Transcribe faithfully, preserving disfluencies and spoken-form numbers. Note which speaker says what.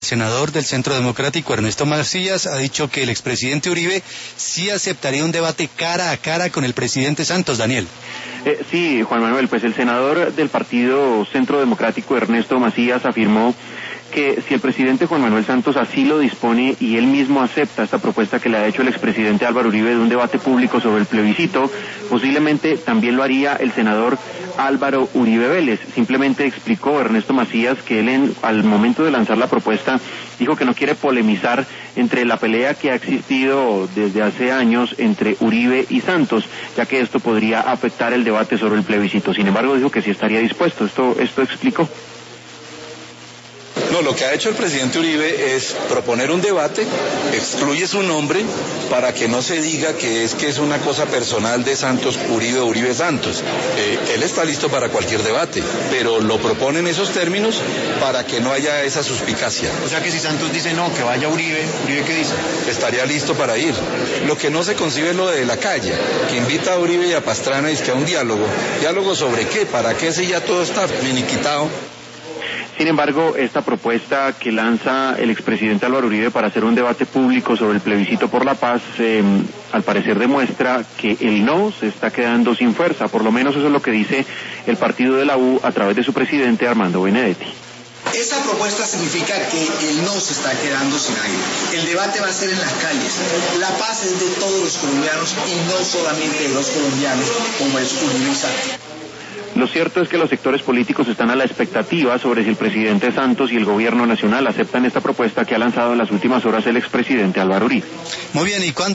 Speaker 1: senador del Centro Democrático, Ernesto Macías, ha dicho que el expresidente Uribe sí aceptaría un debate cara a cara con el presidente Santos. Daniel.
Speaker 2: Eh, sí, Juan Manuel, pues el senador del Partido Centro Democrático, Ernesto Macías, afirmó que si el presidente Juan Manuel Santos así lo dispone y él mismo acepta esta propuesta que le ha hecho el expresidente Álvaro Uribe de un debate público sobre el plebiscito, posiblemente también lo haría el senador Álvaro Uribe Vélez. Simplemente explicó Ernesto Macías que él en, al momento de lanzar la propuesta dijo que no quiere polemizar entre la pelea que ha existido desde hace años entre Uribe y Santos, ya que esto podría afectar el debate sobre el plebiscito. Sin embargo, dijo que sí estaría dispuesto. Esto, esto explicó.
Speaker 3: No, lo que ha hecho el presidente Uribe es proponer un debate, excluye su nombre para que no se diga que es que es una cosa personal de Santos Uribe, Uribe Santos. Eh, él está listo para cualquier debate, pero lo propone en esos términos para que no haya esa suspicacia.
Speaker 4: O sea que si Santos dice no, que vaya Uribe, ¿Uribe qué dice?
Speaker 3: Estaría listo para ir. Lo que no se concibe es lo de la calle, que invita a Uribe y a Pastrana y es que a un diálogo. ¿Diálogo sobre qué? ¿Para qué si ya todo está finiquitado?
Speaker 2: Sin embargo, esta propuesta que lanza el expresidente Álvaro Uribe para hacer un debate público sobre el plebiscito por la paz, eh, al parecer demuestra que el no se está quedando sin fuerza. Por lo menos eso es lo que dice el partido de la U a través de su presidente Armando Benedetti.
Speaker 5: Esta propuesta significa que el no se está quedando sin aire. El debate va a ser en las calles. La paz es de todos los colombianos y no solamente de los colombianos, como es Uribe y Santos.
Speaker 2: Lo cierto es que los sectores políticos están a la expectativa sobre si el presidente Santos y el gobierno nacional aceptan esta propuesta que ha lanzado en las últimas horas el expresidente Álvaro Uribe.
Speaker 1: Muy bien, ¿y cuándo